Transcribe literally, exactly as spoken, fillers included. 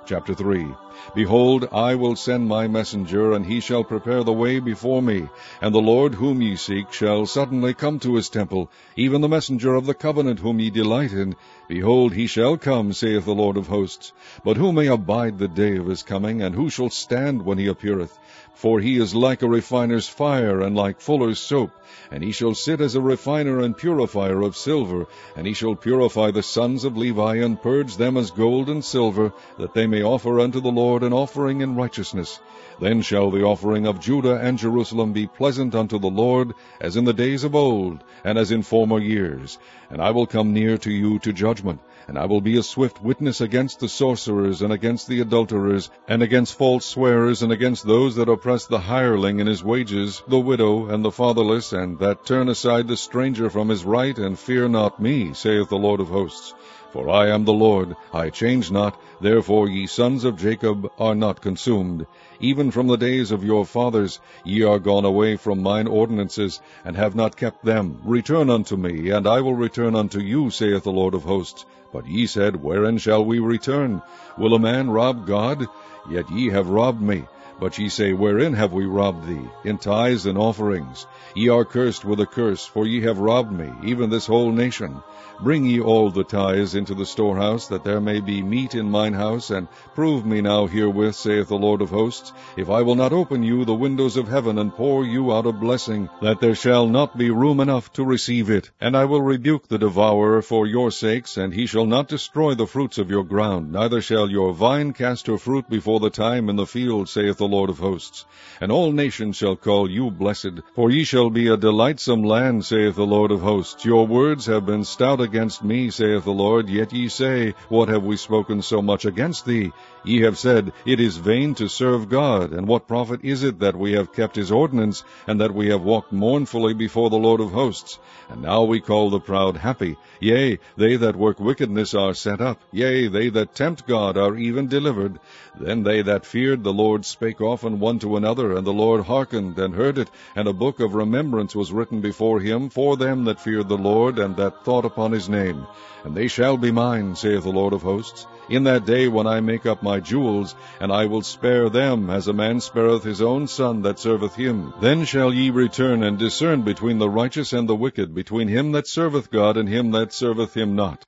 Chapter three. Behold, I will send my messenger, and he shall prepare the way before me. And the Lord whom ye seek shall suddenly come to his temple, even the messenger of the covenant whom ye delight in. Behold, he shall come, saith the Lord of hosts. But who may abide the day of his coming, and who shall stand when he appeareth? For he is like a refiner's fire, and like fuller's soap. And he shall sit as a refiner and purifier of silver. And he shall purify the sons of Levi, and purge them as gold and silver, that they may offer unto the Lord an offering in righteousness. Then shall the offering of Judah and Jerusalem be pleasant unto the Lord, as in the days of old, and as in former years. And I will come near to you to judgment. And I will be a swift witness against the sorcerers, and against the adulterers, and against false swearers, and against those that oppress the hireling in his wages, the widow, and the fatherless, and that turn aside the stranger from his right, and fear not me, saith the Lord of hosts. For I am the Lord, I change not, therefore ye sons of Jacob are not consumed. Even from the days of your fathers ye are gone away from mine ordinances, and have not kept them. Return unto me, and I will return unto you, saith the Lord of hosts. But ye said, Wherein shall we return? Will a man rob God? Yet ye have robbed me. But ye say, Wherein have we robbed thee? In tithes and offerings. Ye are cursed with a curse, for ye have robbed me, even this whole nation. Bring ye all the tithes into the storehouse, that there may be meat in mine house, and prove me now herewith, saith the Lord of hosts, if I will not open you the windows of heaven, and pour you out a blessing, that there shall not be room enough to receive it. And I will rebuke the devourer for your sakes, and he shall not destroy the fruits of your ground, neither shall your vine cast her fruit before the time in the field, saith the Lord of hosts. And all nations shall call you blessed, for ye shall be a delightsome land, saith the Lord of hosts. Your words have been stout against me, saith the Lord, yet ye say, What have we spoken so much against thee? Ye have said, It is vain to serve God, and what profit is it that we have kept his ordinance, and that we have walked mournfully before the Lord of hosts? And now we call the proud happy. Yea, they that work wickedness are set up. Yea, they that tempt God are even delivered. Then they that feared the Lord spake often one to another, and the Lord hearkened and heard it, and a book of remembrance was written before him for them that feared the Lord, and that thought upon his name. And they shall be mine, saith the Lord of hosts, in that day when I make up my jewels, and I will spare them, as a man spareth his own son that serveth him. Then shall ye return and discern between the righteous and the wicked, between him that serveth God and him that serveth him not.